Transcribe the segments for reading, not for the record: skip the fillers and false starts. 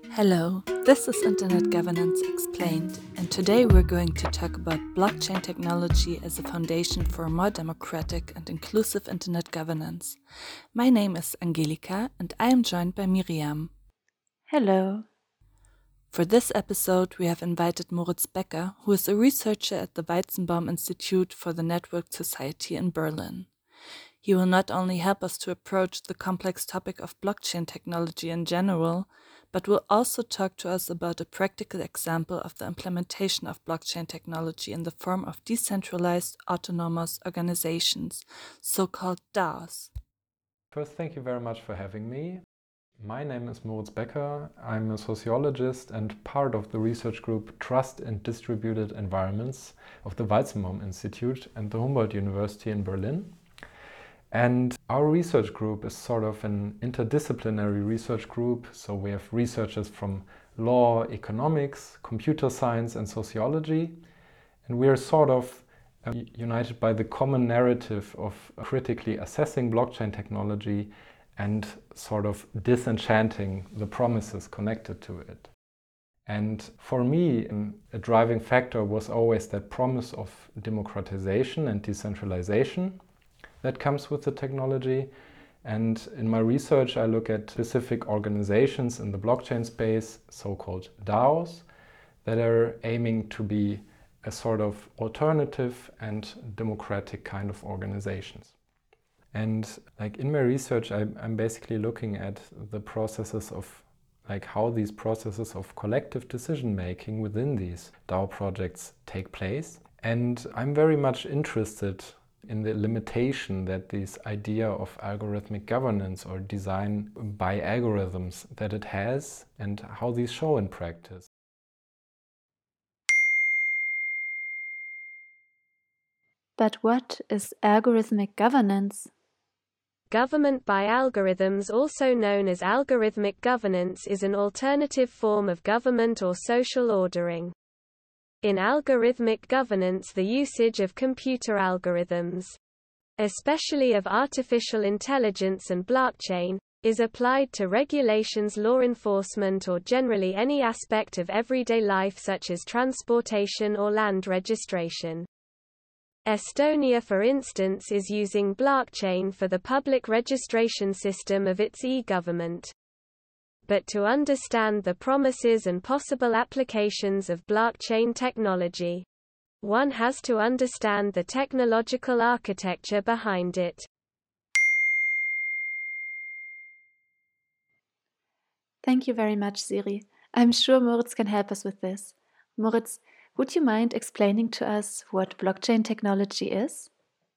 Hello, this is Internet Governance Explained, and today we're going to talk about blockchain technology as a foundation for a more democratic and inclusive Internet governance. My name is Angelika, and I am joined by Miriam. Hello. For this episode, we have invited Moritz Becker, who is a researcher at the Weizenbaum Institute for the Networked Society in Berlin. He will not only help us to approach the complex topic of blockchain technology in general, but will also talk to us about a practical example of the implementation of blockchain technology in the form of decentralized autonomous organizations, so-called DAOs. First, thank you very much for having me. My name is Moritz Becker. I'm a sociologist and part of the research group Trust in Distributed Environments of the Weizenbaum Institute and the Humboldt University in Berlin. And our research group is sort of an interdisciplinary research group. So we have researchers from law, economics, computer science, and sociology. And we are sort of united by the common narrative of critically assessing blockchain technology and sort of disenchanting the promises connected to it. And for me, a driving factor was always that promise of democratization and decentralization that comes with the technology. And in my research, I look at specific organizations in the blockchain space, so-called DAOs, that are aiming to be a sort of alternative and democratic kind of organizations. And like in my research, I'm basically looking at the processes of like how these processes of collective decision making within these DAO projects take place. And I'm very much interested in the limitation that this idea of algorithmic governance or design by algorithms that it has and how these show in practice. But what is algorithmic governance? Government by algorithms, also known as algorithmic governance, is an alternative form of government or social ordering. In algorithmic governance, the usage of computer algorithms, especially of artificial intelligence and blockchain, is applied to regulations, law enforcement, or generally any aspect of everyday life such as transportation or land registration. Estonia, for instance, is using blockchain for the public registration system of its e-government. But to understand the promises and possible applications of blockchain technology, one has to understand the technological architecture behind it. Thank you very much, Siri. I'm sure Moritz can help us with this. Moritz, would you mind explaining to us what blockchain technology is?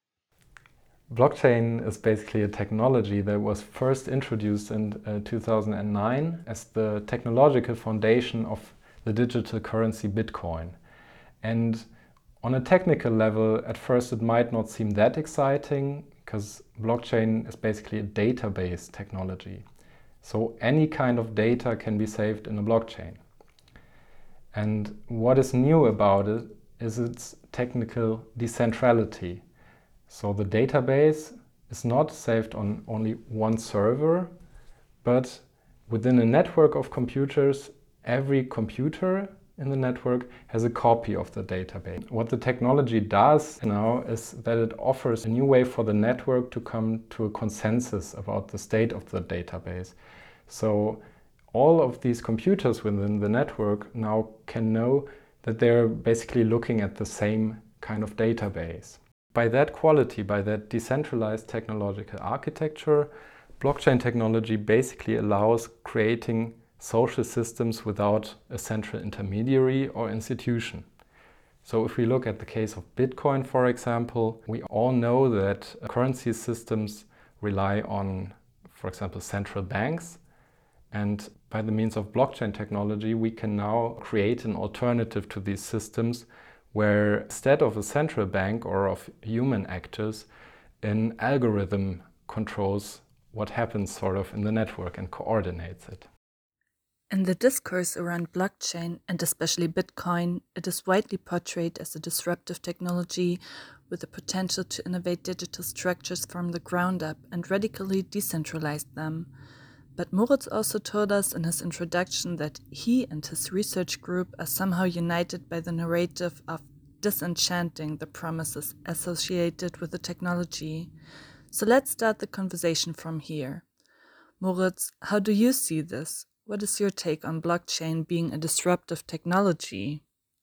Blockchain is basically a technology that was first introduced in 2009 as the technological foundation of the digital currency Bitcoin. And on a technical level, at first it might not seem that exciting because blockchain is basically a database technology. So any kind of data can be saved in a blockchain. And what is new about it is its technical decentrality. So the database is not saved on only one server, but within a network of computers, every computer in the network has a copy of the database. What the technology does now is that it offers a new way for the network to come to a consensus about the state of the database. So all of these computers within the network now can know that they're basically looking at the same kind of database. By that quality, by that decentralized technological architecture, blockchain technology basically allows creating social systems without a central intermediary or institution. So if we look at the case of Bitcoin, for example, we all know that currency systems rely on, for example, central banks. And by the means of blockchain technology, we can now create an alternative to these systems where instead of a central bank or of human actors, an algorithm controls what happens sort of in the network and coordinates it. In the discourse around blockchain, and especially Bitcoin, it is widely portrayed as a disruptive technology with the potential to innovate digital structures from the ground up and radically decentralize them. But Moritz also told us in his introduction that he and his research group are somehow united by the narrative of disenchanting the promises associated with the technology. So let's start the conversation from here. Moritz, how do you see this? What is your take on blockchain being a disruptive technology?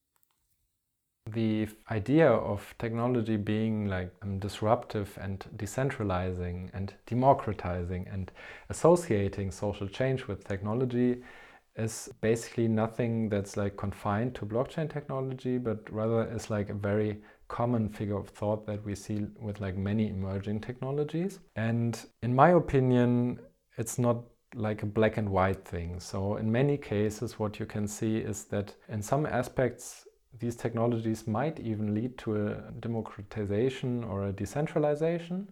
The idea of technology being like disruptive and decentralizing and democratizing and associating social change with technology is basically nothing that's like confined to blockchain technology, but rather is like a very common figure of thought that we see with like many emerging technologies. And in my opinion, it's not like a black and white thing. So in many cases, what you can see is that in some aspects, these technologies might even lead to a democratization or a decentralization,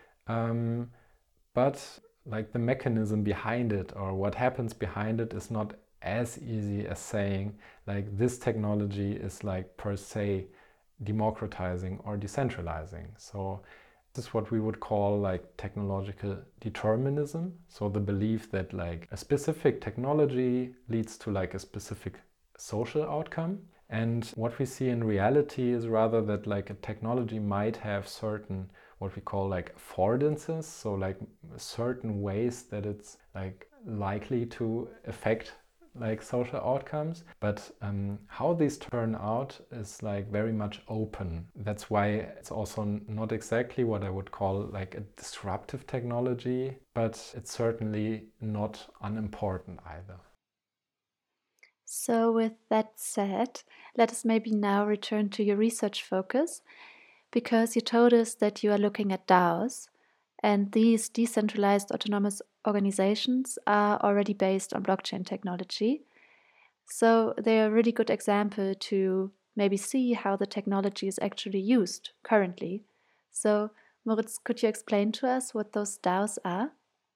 but like the mechanism behind it or what happens behind it is not as easy as saying like this technology is like per se democratizing or decentralizing. So this is what we would call like technological determinism. So the belief that like a specific technology leads to like a specific social outcome. And what we see in reality is rather that like a technology might have certain what we call like affordances, so like certain ways that it's like likely to affect like social outcomes, but how these turn out is like very much open. That's why it's also not exactly what I would call like a disruptive technology, but it's certainly not unimportant either. So, with that said, let us maybe now return to your research focus, because you told us that you are looking at DAOs, and these decentralized autonomous organizations are already based on blockchain technology. So, they're a really good example to maybe see how the technology is actually used currently. So, Moritz, could you explain to us what those DAOs are?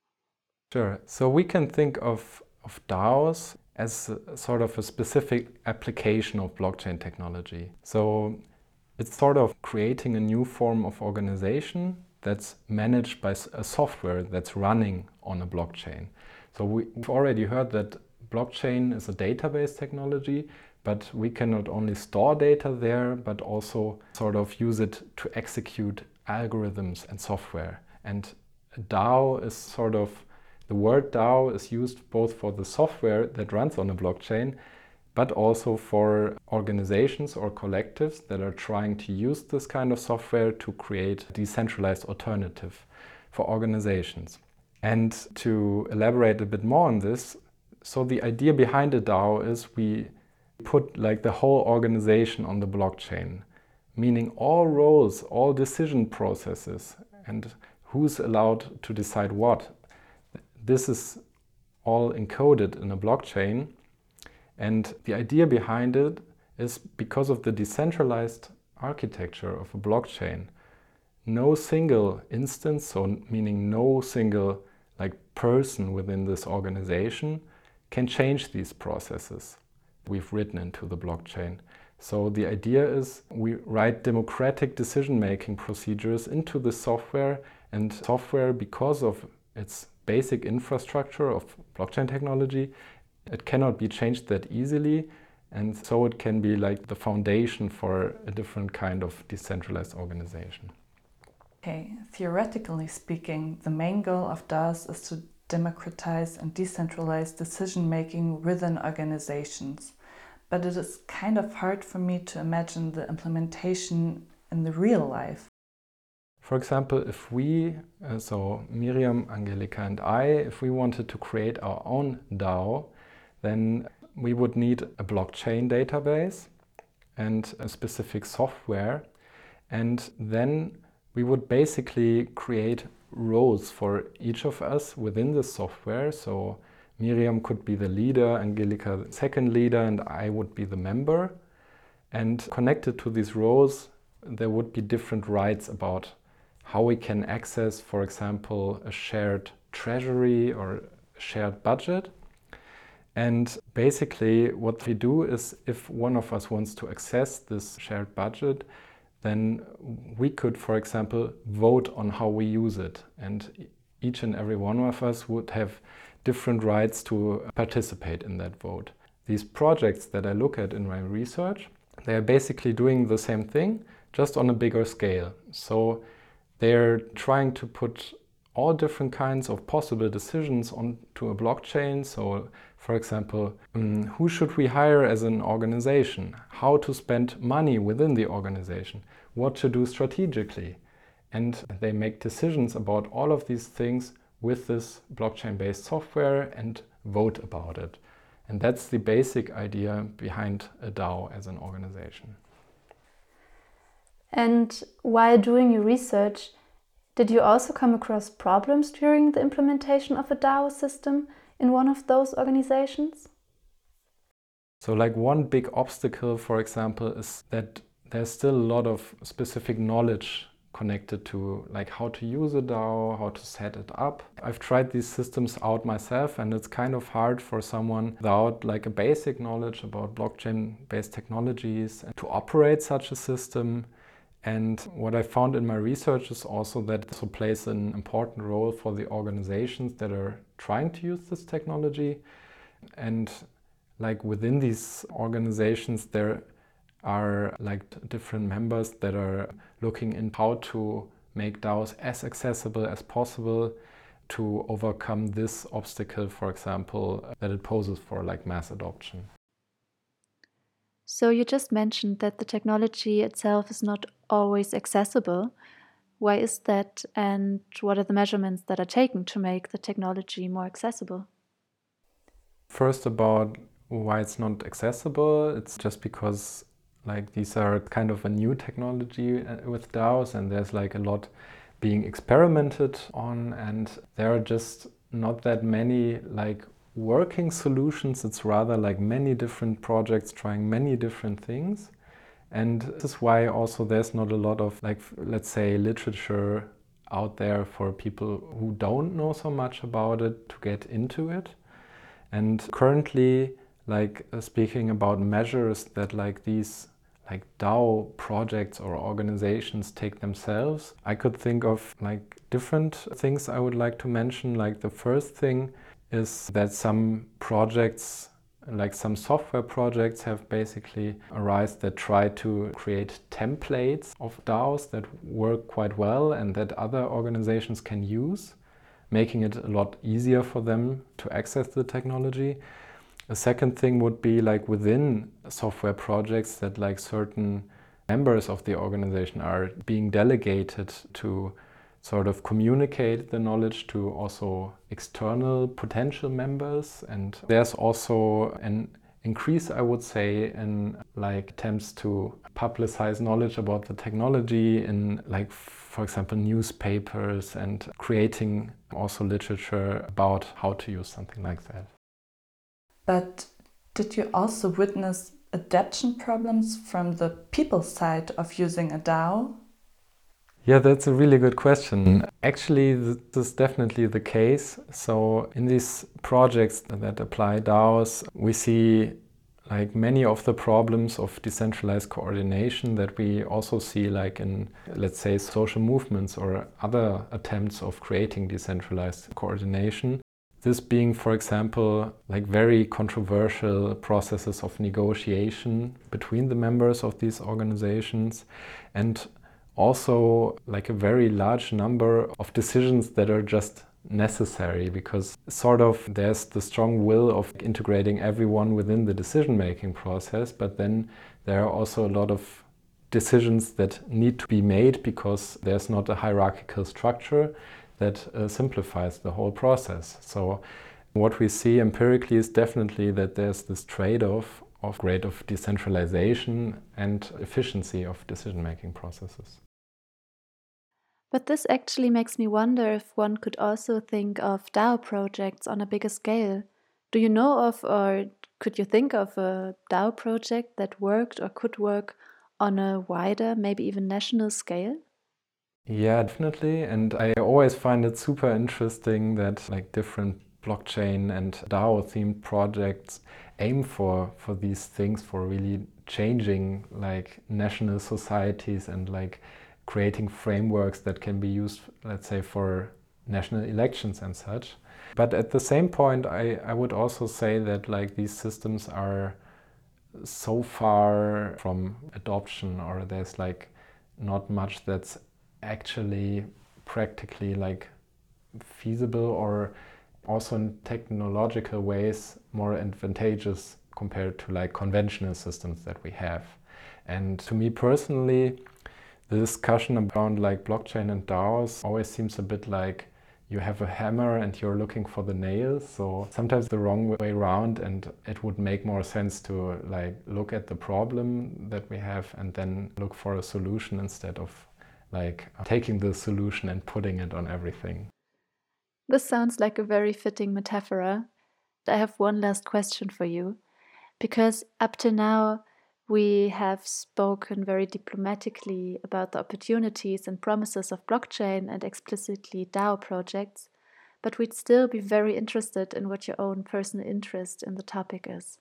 Sure. So we can think of DAOs as a sort of a specific application of blockchain technology. So it's sort of creating a new form of organization that's managed by a software that's running on a blockchain. So we've already heard that blockchain is a database technology, but we can not only store data there, but also sort of use it to execute algorithms and software. And a DAO is sort of, the word DAO is used both for the software that runs on a blockchain, but also for organizations or collectives that are trying to use this kind of software to create a decentralized alternative for organizations. And to elaborate a bit more on this, so the idea behind a DAO is we put like the whole organization on the blockchain, meaning all roles, all decision processes, and who's allowed to decide what. This is all encoded in a blockchain, and the idea behind it is because of the decentralized architecture of a blockchain, no single instance, so meaning no single like person within this organization can change these processes we've written into the blockchain. So the idea is we write democratic decision-making procedures into the software, and software, because of its basic infrastructure of blockchain technology, it cannot be changed that easily, and so it can be like the foundation for a different kind of decentralized organization. Okay, theoretically speaking, the main goal of DAOs is to democratize and decentralize decision-making within organizations. But it is kind of hard for me to imagine the implementation in the real life. For example, if we, so Miriam, Angelika and I, if we wanted to create our own DAO, then we would need a blockchain database and a specific software, and then we would basically create roles for each of us within the software. So Miriam could be the leader, Angelika the second leader, and I would be the member. And connected to these roles, there would be different rights about how we can access, for example, a shared treasury or a shared budget. And basically what we do is, if one of us wants to access this shared budget, then we could, for example, vote on how we use it. And each and every one of us would have different rights to participate in that vote. These projects that I look at in my research, they are basically doing the same thing, just on a bigger scale. So they're trying to put all different kinds of possible decisions onto a blockchain. So, for example, who should we hire as an organization? How to spend money within the organization? What to do strategically? And they make decisions about all of these things with this blockchain-based software and vote about it. And that's the basic idea behind a DAO as an organization. And while doing your research, did you also come across problems during the implementation of a DAO system in one of those organizations? So like one big obstacle, for example, is that there's still a lot of specific knowledge connected to like how to use a DAO, how to set it up. I've tried these systems out myself, and it's kind of hard for someone without like a basic knowledge about blockchain-based technologies to operate such a system. And what I found in my research is also that it also plays an important role for the organizations that are trying to use this technology. And like within these organizations, there are like different members that are looking in how to make DAOs as accessible as possible to overcome this obstacle, for example, that it poses for like mass adoption. So you just mentioned that the technology itself is not always accessible. Why is that, and what are the measurements that are taken to make the technology more accessible? First, about why it's not accessible, it's just because like these are kind of a new technology with DAOs, and there's like a lot being experimented on, and there are just not that many like working solutions. It's rather like many different projects trying many different things. And this is why also there's not a lot of like, let's say, literature out there for people who don't know so much about it to get into it. And currently, like speaking about measures that like these like DAO projects or organizations take themselves, I could think of like different things I would like to mention. Like the first thing is that some projects, like some software projects, have basically arisen that try to create templates of DAOs that work quite well and that other organizations can use, making it a lot easier for them to access the technology. A second thing would be like within software projects that like certain members of the organization are being delegated to sort of communicate the knowledge to also external potential members. And there's also an increase, I would say, in like attempts to publicize knowledge about the technology in like, for example, newspapers, and creating also literature about how to use something like that. But did you also witness adaptation problems from the people side of using a DAO? Yeah, that's a really good question. Actually, this is definitely the case. So in these projects that apply DAOs, we see like many of the problems of decentralized coordination that we also see like in, let's say, social movements or other attempts of creating decentralized coordination. This being, for example, like very controversial processes of negotiation between the members of these organizations, and also like a very large number of decisions that are just necessary because sort of there's the strong will of integrating everyone within the decision-making process, but then there are also a lot of decisions that need to be made because there's not a hierarchical structure that simplifies the whole process. So what we see empirically is definitely that there's this trade-off of grade of decentralization and efficiency of decision-making processes. But this actually makes me wonder if one could also think of DAO projects on a bigger scale. Do you know of, or could you think of a DAO project that worked or could work on a wider, maybe even national scale? Yeah, definitely. And I always find it super interesting that like different blockchain and DAO themed projects aim for these things, for really changing like national societies and like creating frameworks that can be used, let's say, for national elections and such. But at the same point, I would also say that like these systems are so far from adoption, or there's like not much that's actually practically like feasible or also in technological ways more advantageous compared to like conventional systems that we have. And to me personally, the discussion around like blockchain and DAOs always seems a bit like you have a hammer and you're looking for the nails. So sometimes the wrong way around, and it would make more sense to like look at the problem that we have and then look for a solution instead of like taking the solution and putting it on everything. This sounds like a very fitting metaphor. I have one last question for you, because up to now we have spoken very diplomatically about the opportunities and promises of blockchain and explicitly DAO projects, but we'd still be very interested in what your own personal interest in the topic is.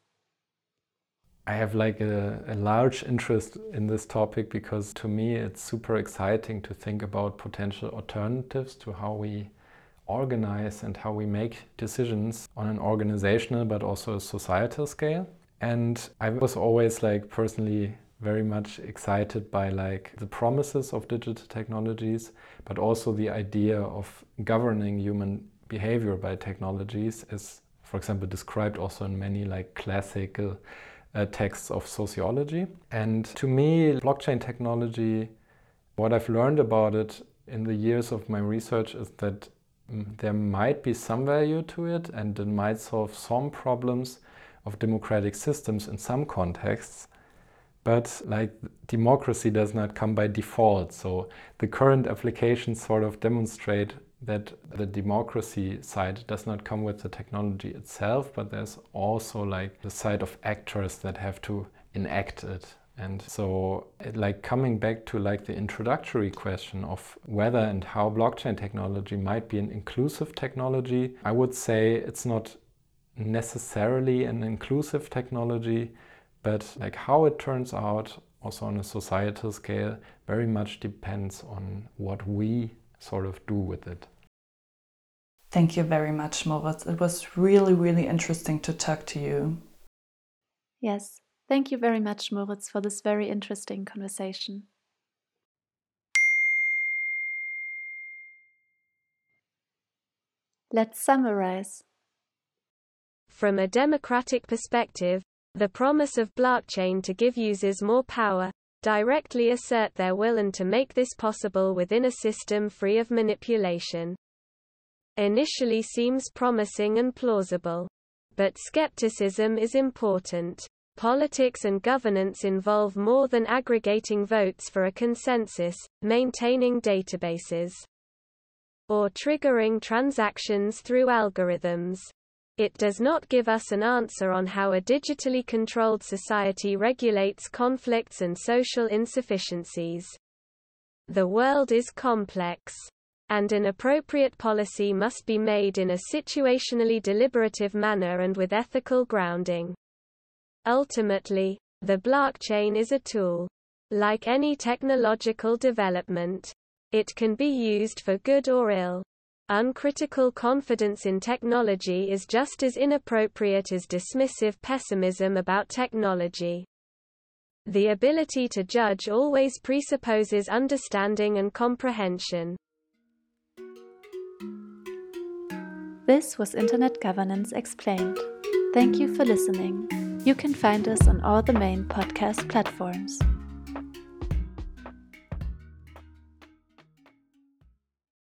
I have like a large interest in this topic because to me it's super exciting to think about potential alternatives to how we organize and how we make decisions on an organizational but also a societal scale. And I was always like personally very much excited by like the promises of digital technologies, but also the idea of governing human behavior by technologies is, for example, described also in many like classical texts of sociology. And to me, blockchain technology, what I've learned about it in the years of my research is that there might be some value to it and it might solve some problems of democratic systems in some contexts, but like democracy does not come by default. So the current applications sort of demonstrate that the democracy side does not come with the technology itself, but there's also like the side of actors that have to enact it. And so like coming back to like the introductory question of whether and how blockchain technology might be an inclusive technology, I would say it's not necessarily an inclusive technology, but like how it turns out also on a societal scale very much depends on what we sort of do with it. Thank you very much, Moritz. It was really, really interesting to talk to you. Yes, thank you very much, Moritz, for this very interesting conversation. Let's summarize. From a democratic perspective, the promise of blockchain to give users more power, directly assert their will and to make this possible within a system free of manipulation, initially seems promising and plausible. But skepticism is important. Politics and governance involve more than aggregating votes for a consensus, maintaining databases, or triggering transactions through algorithms. It does not give us an answer on how a digitally controlled society regulates conflicts and social insufficiencies. The world is complex, and an appropriate policy must be made in a situationally deliberative manner and with ethical grounding. Ultimately, the blockchain is a tool. Like any technological development, it can be used for good or ill. Uncritical confidence in technology is just as inappropriate as dismissive pessimism about technology. The ability to judge always presupposes understanding and comprehension. This was Internet Governance Explained. Thank you for listening. You can find us on all the main podcast platforms.